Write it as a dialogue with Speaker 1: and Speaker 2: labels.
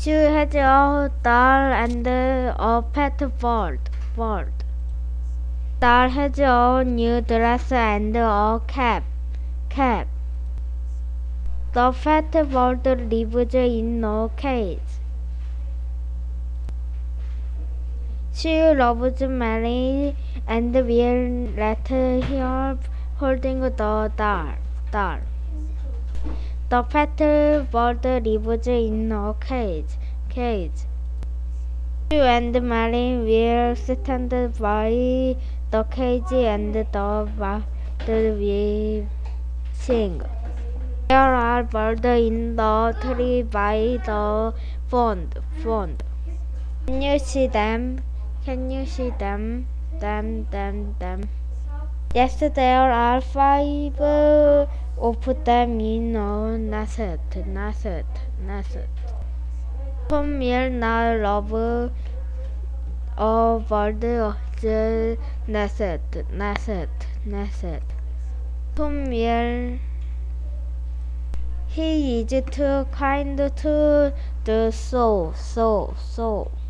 Speaker 1: She has a doll and a pet bird. Doll has a new dress and a cap. The pet bird lives in a cage. She loves Mary and will let her holding the doll. The pet bird lives in a cage. She and Mary will stand by the cage and the bird will sing. There are birds in the tree by the pond. Can you see them? Can you see them? Them. Yes, there are 5 of them in a nest. Tom will not love a bird the nest. Tom will he is too kind to the soul.